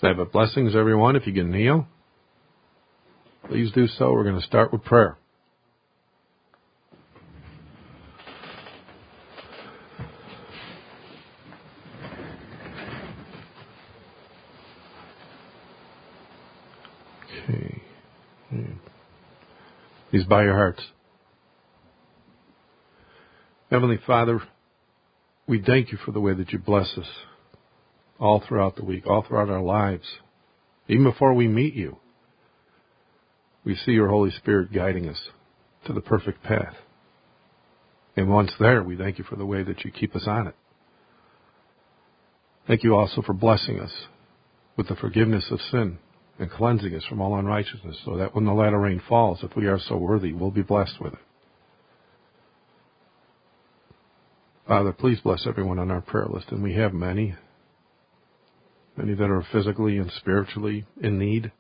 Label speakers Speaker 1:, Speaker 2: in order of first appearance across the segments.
Speaker 1: Sabbath blessings, everyone. If you can kneel, please do so. We're going to start with prayer. Okay. Please bow your hearts. Heavenly Father, we thank you for the way that you bless us all throughout the week, all throughout our lives. Even before we meet you, we see your Holy Spirit guiding us to the perfect path. And once there, we thank you for the way that you keep us on it. Thank you also for blessing us with the forgiveness of sin and cleansing us from all unrighteousness, so that when the latter rain falls, if we are so worthy, we'll be blessed with it. Father, please bless everyone on our prayer list, and we have many that are physically and spiritually in need.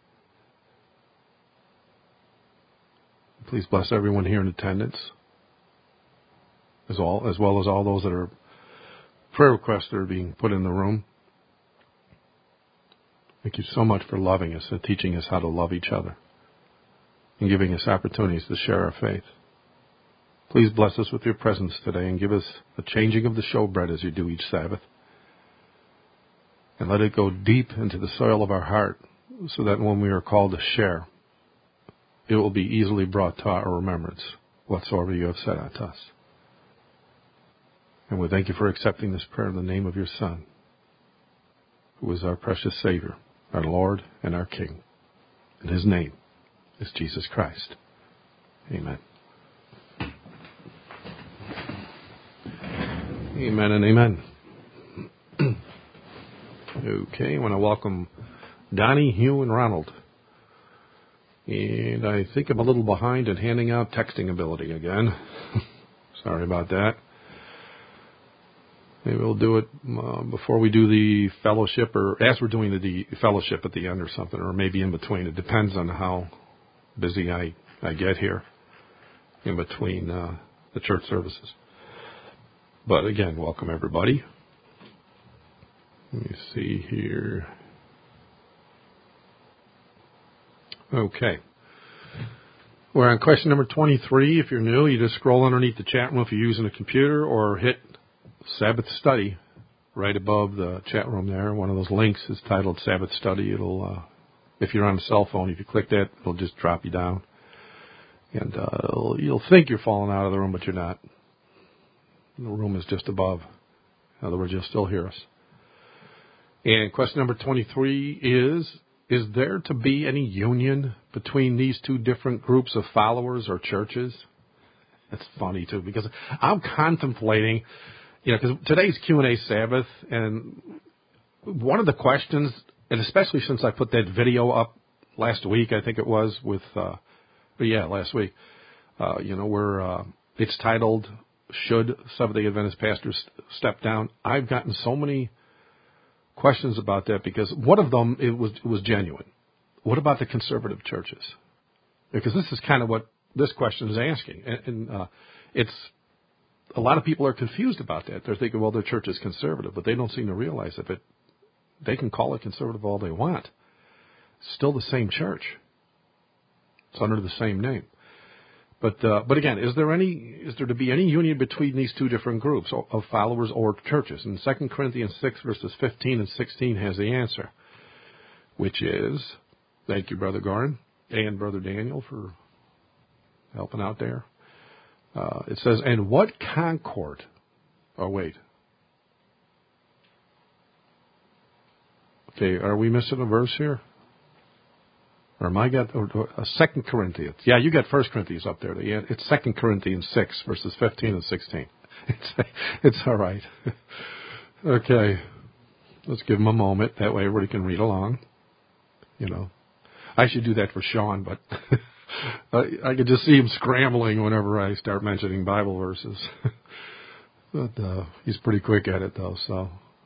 Speaker 1: Please bless everyone here in attendance, as well as all those that are prayer requests that are being put in the room. Thank you so much for loving us and teaching us how to love each other and giving us opportunities to share our faith. Please bless us with your presence today and give us a changing of the showbread as you do each Sabbath. And let it go deep into the soil of our heart so that when we are called to share, it will be easily brought to our remembrance whatsoever you have said unto us. And we thank you for accepting this prayer in the name of your Son, who is our precious Savior, our Lord and our King. And his name is Jesus Christ. Amen. Amen and amen. Okay, I want to welcome Donnie, Hugh, and Ronald. And I think I'm a little behind in handing out texting ability again. Sorry about that. Maybe we'll do it before we do the fellowship, or as we're doing the fellowship at the end or something, or maybe in between. It depends on how busy I get here in between the church services. But again, welcome everybody. Let me see here. Okay. We're on question number 23. If you're new, you just scroll underneath the chat room if you're using a computer, or hit Sabbath Study right above the chat room there. One of those links is titled Sabbath Study. It'll, if you're on a cell phone, if you click that, it'll just drop you down. And you'll think you're falling out of the room, but you're not. The room is just above. In other words, you'll still hear us. And question number 23 is there to be any union between these two different groups of followers or churches? That's funny, too, because I'm contemplating, because today's Q&A Sabbath, and one of the questions, and especially since I put that video up last week, I think it was, last week, where it's titled, Should Seventh-day Adventist Pastors Step Down? I've gotten so many questions about that, because one of them, it was genuine. What about the conservative churches? Because this is kind of what this question is asking. And it's a lot of people are confused about that. They're thinking, well, their church is conservative, but they don't seem to realize that they can call it conservative all they want. It's still the same church. It's under the same name. But again, is there to be any union between these two different groups of followers or churches? And 2 Corinthians 6 verses 15 and 16 has the answer, which is, thank you, Brother Gorin and Brother Daniel, for helping out there. It says, and what concord? Oh, wait. Okay, are we missing a verse here? Or am I got 2 Corinthians? Yeah, you got 1 Corinthians up there. It's 2 Corinthians 6, verses 15 and 16. It's all right. Okay. Let's give them a moment. That way everybody can read along. I should do that for Sean, but I could just see him scrambling whenever I start mentioning Bible verses. But he's pretty quick at it, though, so...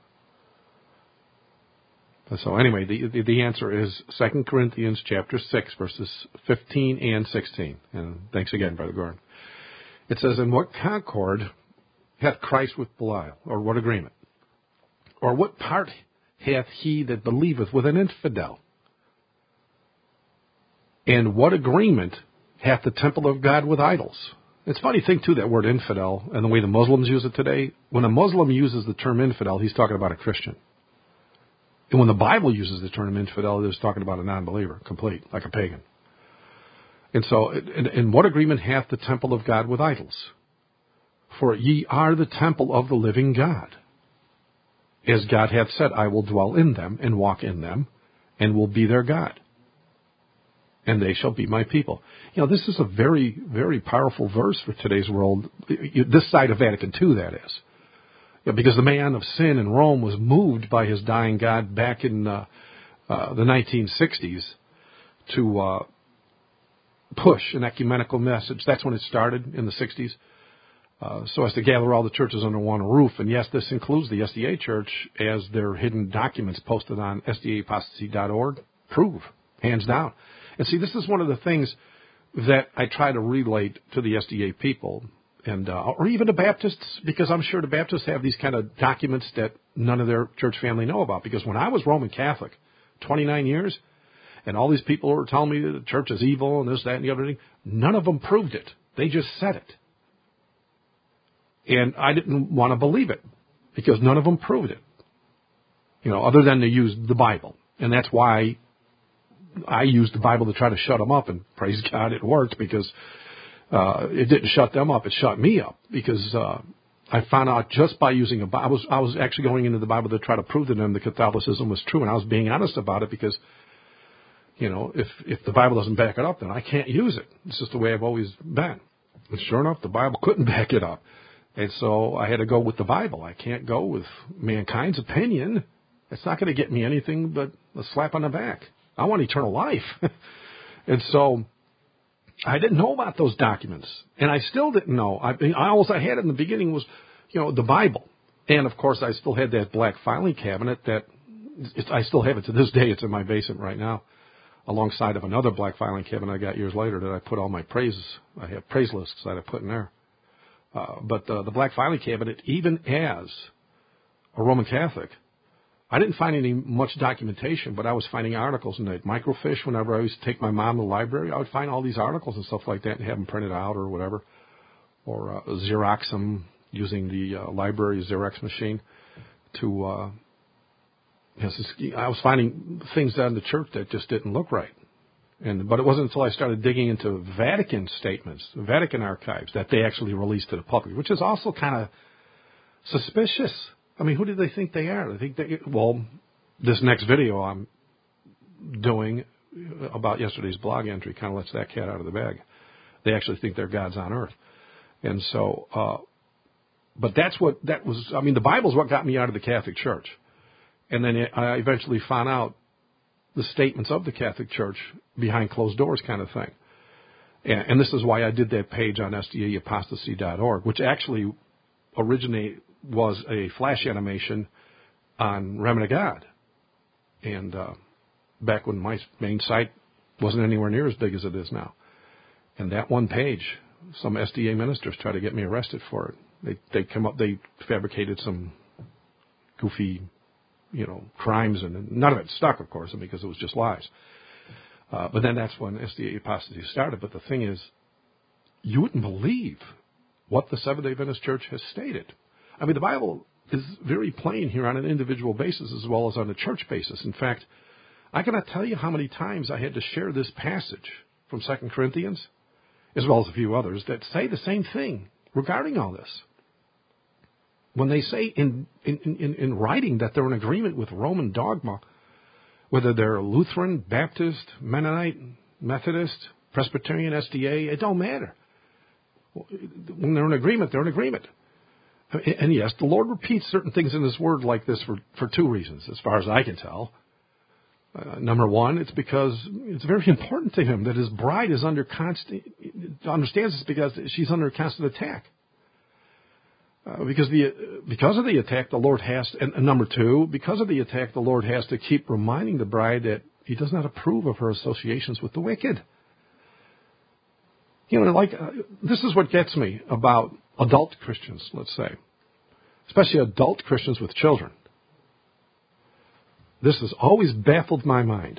Speaker 1: So anyway, the answer is 2 Corinthians chapter 6, verses 15 and 16. And thanks again, Brother Gorin. It says, in what concord hath Christ with Belial? Or what agreement? Or what part hath he that believeth with an infidel? And what agreement hath the temple of God with idols? It's a funny thing, too, that word infidel, and the way the Muslims use it today. When a Muslim uses the term infidel, he's talking about a Christian. And when the Bible uses the term infidel, it's talking about a non-believer, complete, like a pagan. And so, and what agreement hath the temple of God with idols? For ye are the temple of the living God. As God hath said, I will dwell in them and walk in them, and will be their God. And they shall be my people. You know, this is a very, very powerful verse for today's world. This side of Vatican II, that is. Yeah, because the man of sin in Rome was moved by his dying God back in the 1960s to push an ecumenical message. That's when it started, in the 60s. So as to gather all the churches under one roof. And yes, this includes the SDA Church, as their hidden documents posted on sdaapostasy.org prove, hands down. And see, this is one of the things that I try to relate to the SDA people, and or even the Baptists, because I'm sure the Baptists have these kind of documents that none of their church family know about. Because when I was Roman Catholic, 29 years, and all these people were telling me that the church is evil and this, that, and the other thing, none of them proved it. They just said it. And I didn't want to believe it, because none of them proved it, you know, other than they used the Bible. And that's why I used the Bible to try to shut them up, and praise God it worked, because it didn't shut them up, it shut me up, because I found out just by using a Bible. I was actually going into the Bible to try to prove to them that Catholicism was true, and I was being honest about it, because, you know, if the Bible doesn't back it up, then I can't use it. It's just the way I've always been. And sure enough, the Bible couldn't back it up. And so I had to go with the Bible. I can't go with mankind's opinion. It's not going to get me anything but a slap on the back. I want eternal life. And so I didn't know about those documents. And I still didn't know. All I had in the beginning was, you know, the Bible. And, of course, I still had that black filing cabinet that I still have it to this day. It's in my basement right now, alongside of another black filing cabinet I got years later that I put all my praises. I have praise lists that I put in there. But the black filing cabinet, even as a Roman Catholic, I didn't find any much documentation, but I was finding articles in that microfiche. Whenever I used to take my mom to the library, I would find all these articles and stuff like that and have them printed out or whatever, or Xerox them using the library Xerox machine to. I was finding things out in the church that just didn't look right. But it wasn't until I started digging into Vatican statements, Vatican archives, that they actually released to the public, which is also kind of suspicious. I mean, who do they think they are? They think this next video I'm doing about yesterday's blog entry kind of lets that cat out of the bag. They actually think they're gods on earth. And so, but the Bible's what got me out of the Catholic Church. And then I eventually found out the statements of the Catholic Church behind closed doors kind of thing. And this is why I did that page on sdaapostasy.org, which actually was a flash animation on Remnant of God. And back when my main site wasn't anywhere near as big as it is now. And that one page, some SDA ministers tried to get me arrested for it. They fabricated some goofy, crimes, and none of it stuck, of course, because it was just lies. But then that's when SDA apostasy started. But the thing is, you wouldn't believe what the Seventh-day Adventist Church has stated. I mean, the Bible is very plain here on an individual basis as well as on a church basis. In fact, I cannot tell you how many times I had to share this passage from 2 Corinthians, as well as a few others, that say the same thing regarding all this. When they say in writing that they're in agreement with Roman dogma, whether they're Lutheran, Baptist, Mennonite, Methodist, Presbyterian, SDA, it don't matter. When they're in agreement, they're in agreement. And yes, the Lord repeats certain things in His Word like this for two reasons, as far as I can tell. Number one, it's because it's very important to Him that His bride is understands this because she's under constant attack. Because of the attack, the Lord has, and number two, because of the attack, the Lord has to keep reminding the bride that He does not approve of her associations with the wicked. This is what gets me about adult Christians, let's say, especially adult Christians with children. this has always baffled my mind.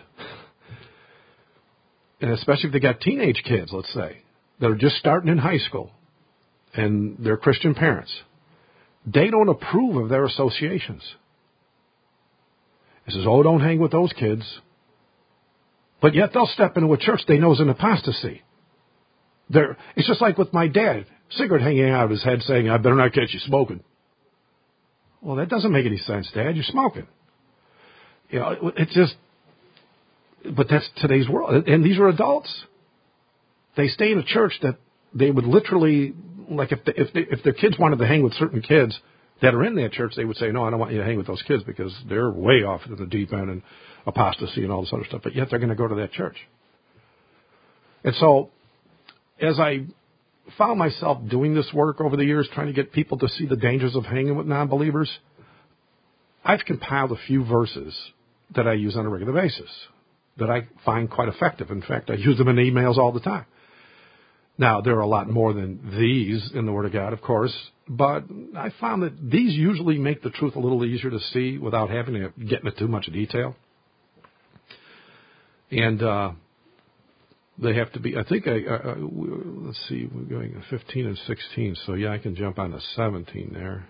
Speaker 1: And especially if they got teenage kids, let's say, that are just starting in high school and they're Christian parents. They don't approve of their associations. It says, oh, don't hang with those kids. But yet they'll step into a church they know is an apostasy. It's just like with my dad, cigarette hanging out of his head saying, I better not catch you smoking. Well, that doesn't make any sense, Dad. You're smoking. You know, it's just, but that's today's world. And these are adults. They stay in a church that they would literally, like if their kids wanted to hang with certain kids that are in that church, they would say, no, I don't want you to hang with those kids because they're way off in the deep end and apostasy and all this other stuff. But yet they're going to go to that church. And so as I found myself doing this work over the years, trying to get people to see the dangers of hanging with non-believers, I've compiled a few verses that I use on a regular basis that I find quite effective. In fact, I use them in emails all the time. Now, there are a lot more than these in the Word of God, of course, but I found that these usually make the truth a little easier to see without having to get into too much detail. And they have to be, I think, let's see, we're going 15 and 16, so yeah, I can jump on to 17 there.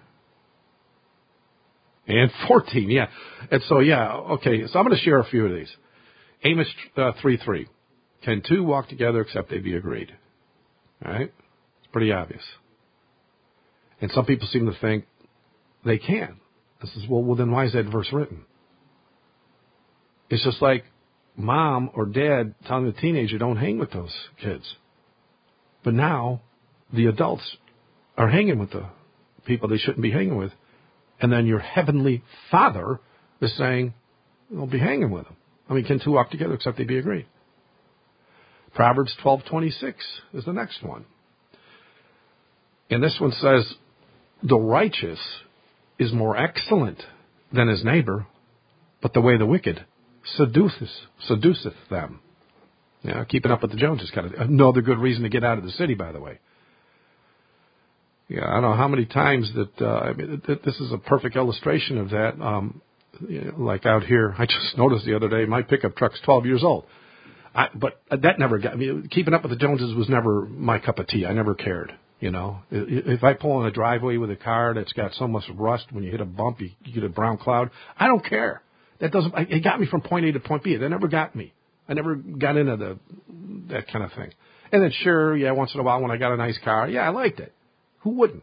Speaker 1: And 14, yeah. And so, yeah, okay, so I'm going to share a few of these. Amos 3:3. Can two walk together except they be agreed? All right? It's pretty obvious. And some people seem to think they can. This is, well, then why is that verse written? It's just like mom or dad telling the teenager, don't hang with those kids. But now the adults are hanging with the people they shouldn't be hanging with. And then your heavenly Father is saying, don't be hanging with them. I mean, can two walk together except they be agreed? Proverbs 12:26 is the next one. And this one says, the righteous is more excellent than his neighbor, but the way of the wicked seduceth them. Yeah, keeping up with the Joneses kind of another good reason to get out of the city, by the way. Yeah, I don't know how many times that this is a perfect illustration of that. Like out here, I just noticed the other day, my pickup truck's 12 years old. But that never got me. Keeping up with the Joneses was never my cup of tea. I never cared. You know, if I pull in a driveway with a car that's got so much rust, when you hit a bump, you get a brown cloud. I don't care. That doesn't. It got me from point A to point B. That never got me. I never got into that kind of thing. And then sure, yeah, once in a while when I got a nice car, yeah, I liked it. Who wouldn't?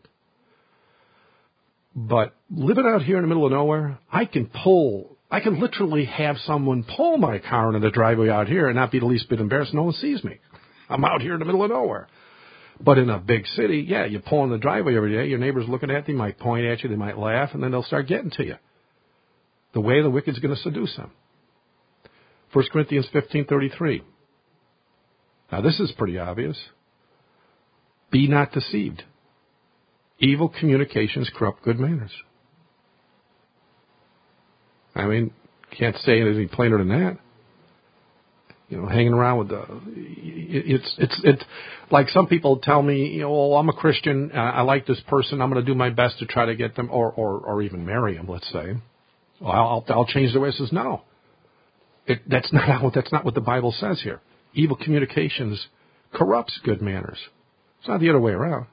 Speaker 1: But living out here in the middle of nowhere, I can literally have someone pull my car into the driveway out here and not be the least bit embarrassed. No one sees me. I'm out here in the middle of nowhere. But in a big city, yeah, you pull in the driveway every day. Your neighbors looking at you, might point at you, they might laugh, and then they'll start getting to you. The way of the wicked is going to seduce them. 1 Corinthians 15:33. Now this is pretty obvious. Be not deceived. Evil communications corrupt good manners. I mean, can't say anything plainer than that. You know, hanging around with it's like some people tell me, you know, well, I'm a Christian, I like this person, I'm going to do my best to try to get them, or even marry them, let's say. Well, I'll change the way. It says no. That's not what the Bible says here. Evil communications corrupts good manners. It's not the other way around.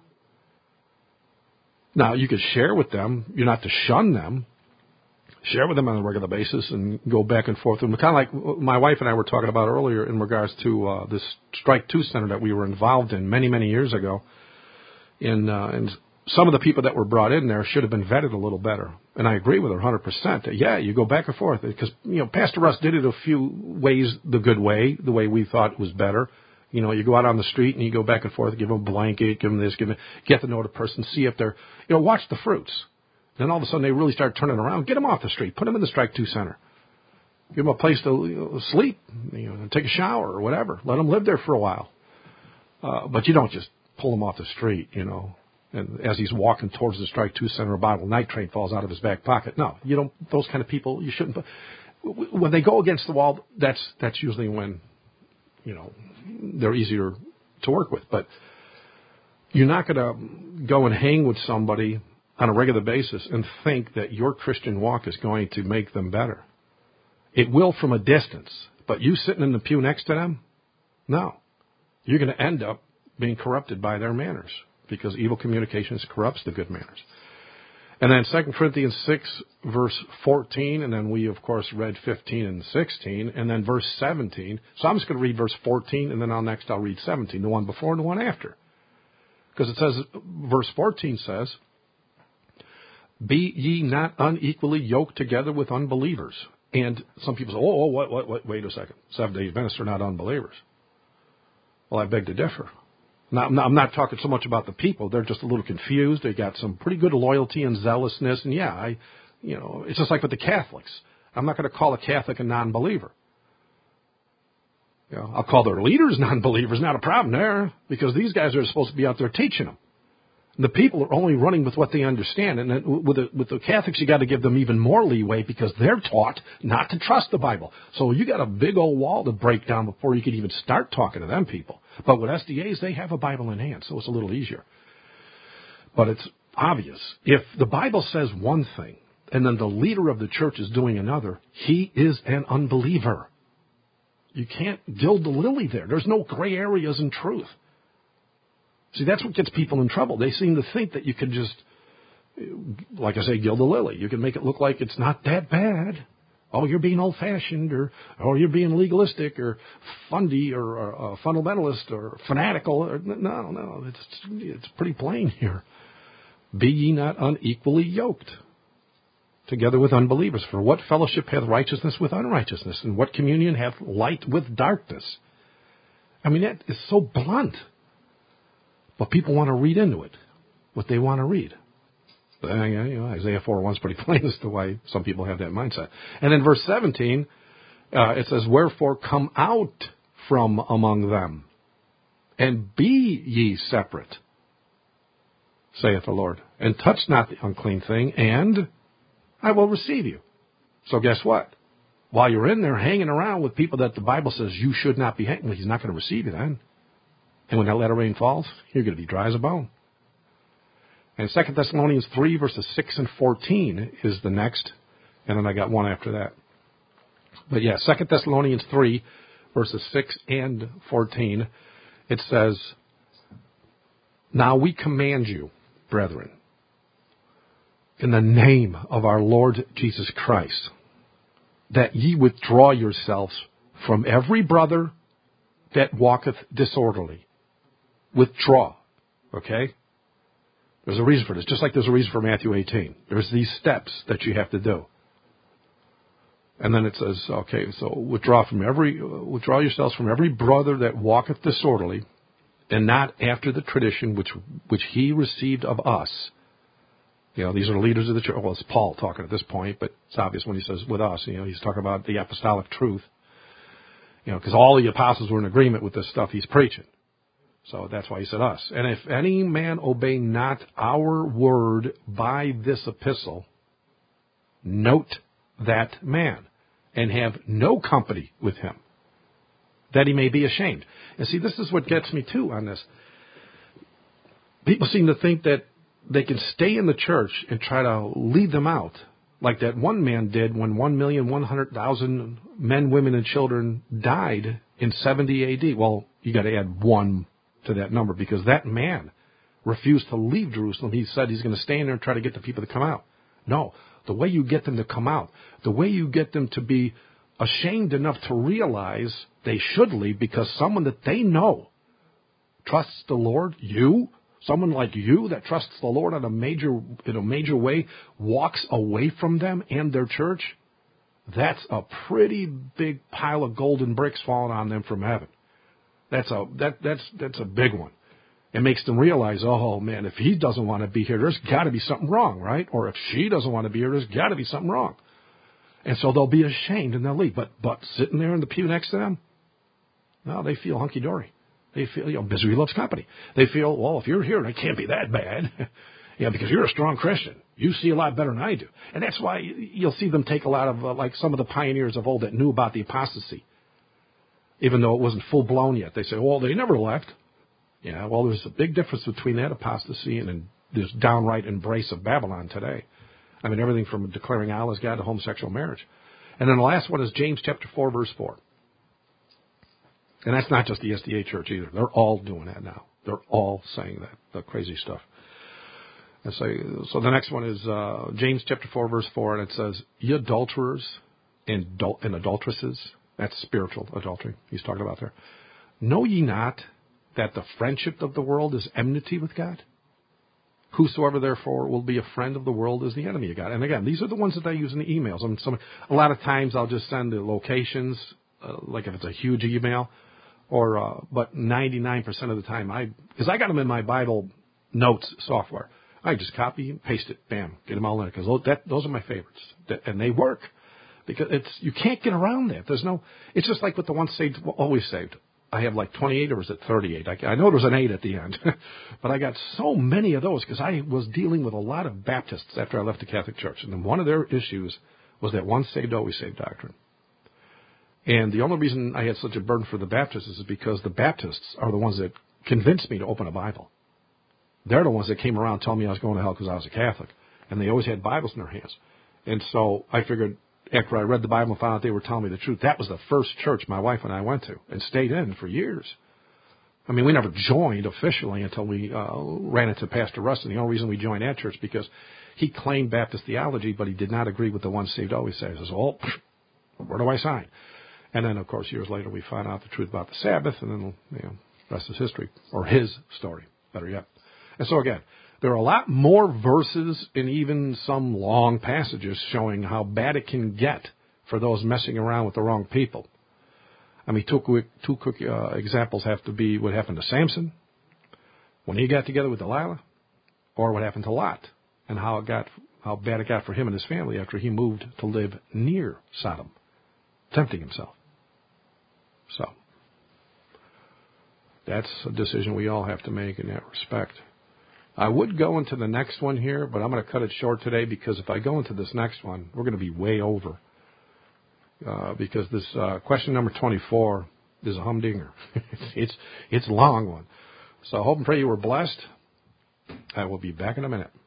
Speaker 1: Now, you could share with them. You're not to shun them. Share with them on a regular basis and go back and forth. And kind of like my wife and I were talking about earlier in regards to this Strike 2 Center that we were involved in many, many years ago. And some of the people that were brought in there should have been vetted a little better. And I agree with her 100%. Yeah, you go back and forth. Because, you know, Pastor Russ did it a few ways the good way, the way we thought was better. You know, you go out on the street and you go back and forth, give them a blanket, give them this, get to know the person, see if they're, you know, watch the fruits. Then all of a sudden they really start turning around. Get them off the street. Put them in the Strike 2 Center. Give them a place to sleep, you know, take a shower or whatever. Let them live there for a while. But you don't just pull them off the street, you know. And as he's walking towards the Strike 2 Center, a bottle of nitrate falls out of his back pocket. No, you don't. Those kind of people, you shouldn't. When they go against the wall, that's usually when, you know, they're easier to work with. But you're not going to go and hang with somebody on a regular basis and think that your Christian walk is going to make them better. It will from a distance, but you sitting in the pew next to them, no. You're going to end up being corrupted by their manners because evil communications corrupts the good manners. And then 2 Corinthians 6, verse 14, and then we, of course, read 15 and 16, and then verse 17. So I'm just going to read verse 14, and then I'll read 17, the one before and the one after. Because it says, verse 14 says, "Be ye not unequally yoked together with unbelievers." And some people say, wait a second. Seventh-day Adventists are not unbelievers. Well, I beg to differ. Now, I'm not talking so much about the people. They're just a little confused. They got some pretty good loyalty and zealousness. And it's just like with the Catholics. I'm not going to call a Catholic a non-believer. I'll call their leaders non-believers. Not a problem there, because these guys are supposed to be out there teaching them. And the people are only running with what they understand. And then with the Catholics, you got to give them even more leeway because they're taught not to trust the Bible. So you got a big old wall to break down before you can even start talking to them people. But with SDAs, they have a Bible in hand, so it's a little easier. But it's obvious. If the Bible says one thing and then the leader of the church is doing another, he is an unbeliever. You can't gild the lily there. There's no gray areas in truth. See, that's what gets people in trouble. They seem to think that you can just, like I say, gild the lily. You can make it look like it's not that bad. Oh, you're being old-fashioned, or you're being legalistic, or fundy, or fundamentalist, or fanatical. No, it's pretty plain here. Be ye not unequally yoked together with unbelievers. For what fellowship hath righteousness with unrighteousness? And what communion hath light with darkness? I mean, that is so blunt. But people want to read into it what they want to read. Isaiah 4:1 is pretty plain as to why some people have that mindset. And in verse 17, it says, "Wherefore come out from among them, and be ye separate, saith the Lord, and touch not the unclean thing, and I will receive you." So guess what? While you're in there hanging around with people that the Bible says you should not be hanging with, he's not going to receive you then. And when that latter rain falls, you're going to be dry as a bone. And 2 Thessalonians 3, verses 6 and 14 is the next. And then I got one after that. But 2 Thessalonians 3, verses 6 and 14, it says, "Now we command you, brethren, in the name of our Lord Jesus Christ, that ye withdraw yourselves from every brother that walketh disorderly." Withdraw. Okay? There's a reason for this. Just like there's a reason for Matthew 18. There's these steps that you have to do. And then it says, okay, so withdraw yourselves from every brother that walketh disorderly, and not after the tradition which he received of us. These are the leaders of the church. Well, it's Paul talking at this point, but it's obvious when he says with us. He's talking about the apostolic truth. Because all the apostles were in agreement with this stuff he's preaching. So that's why he said us. "And if any man obey not our word by this epistle, note that man, and have no company with him, that he may be ashamed." And see, this is what gets me too on this. People seem to think that they can stay in the church and try to lead them out, like that one man did when 1,100,000 men, women, and children died in 70 AD. Well, you got to add one to that number, because that man refused to leave Jerusalem. He said he's going to stay in there and try to get the people to come out. No, the way you get them to come out, the way you get them to be ashamed enough to realize they should leave because someone that they know trusts the Lord, someone like you that trusts the Lord in a major way, walks away from them and their church, that's a pretty big pile of golden bricks falling on them from heaven. That's a big one. It makes them realize, oh man, if he doesn't want to be here, there's got to be something wrong, right? Or if she doesn't want to be here, there's got to be something wrong. And so they'll be ashamed and they'll leave. But sitting there in the pew next to them, no, they feel hunky-dory. They feel, misery loves company. They feel, well, if you're here, it can't be that bad. Because you're a strong Christian. You see a lot better than I do. And that's why you'll see them take a lot of, like some of the pioneers of old that knew about the apostasy. Even though it wasn't full-blown yet. They say, well, they never left. Yeah, well, there's a big difference between that apostasy and this downright embrace of Babylon today. I mean, everything from declaring Allah as God to homosexual marriage. And then the last one is James chapter 4, verse 4. And that's not just the SDA church either. They're all doing that now. They're all saying that, the crazy stuff. And so the next one is James chapter 4, verse 4, and it says, "Ye adulterers and adulteresses," that's spiritual adultery he's talking about there, "know ye not that the friendship of the world is enmity with God? Whosoever therefore will be a friend of the world is the enemy of God." And again, these are the ones that I use in the emails. A lot of times I'll just send the locations, like if it's a huge email, but 99% of the time, because I got them in my Bible notes software, I just copy and paste it, bam, get them all in it, because those are my favorites, and they work, because you can't get around that. It's just like with the once saved, always saved. I have like 28, or was it 38? I know there's an 8 at the end, but I got so many of those because I was dealing with a lot of Baptists after I left the Catholic Church, and then one of their issues was that once saved, always saved doctrine. And the only reason I had such a burden for the Baptists is because the Baptists are the ones that convinced me to open a Bible. They're the ones that came around telling me I was going to hell because I was a Catholic, and they always had Bibles in their hands. And so I figured, after I read the Bible and found out they were telling me the truth, that was the first church my wife and I went to and stayed in for years. I mean, we never joined officially until we ran into Pastor Russ, and the only reason we joined that church because he claimed Baptist theology, but he did not agree with the once saved, always saved. I said, "Oh, where do I sign?" And then, of course, years later, we found out the truth about the Sabbath, and then, the rest is history, or his story, better yet. And so, again, there are a lot more verses and even some long passages showing how bad it can get for those messing around with the wrong people. I mean, two quick examples have to be what happened to Samson when he got together with Delilah, or what happened to Lot, and how bad it got for him and his family after he moved to live near Sodom, tempting himself. So that's a decision we all have to make in that respect. I would go into the next one here, but I'm going to cut it short today because if I go into this next one, we're going to be way over. Because this question number 24 is a humdinger. It's a long one. So I hope and pray you were blessed. I will be back in a minute.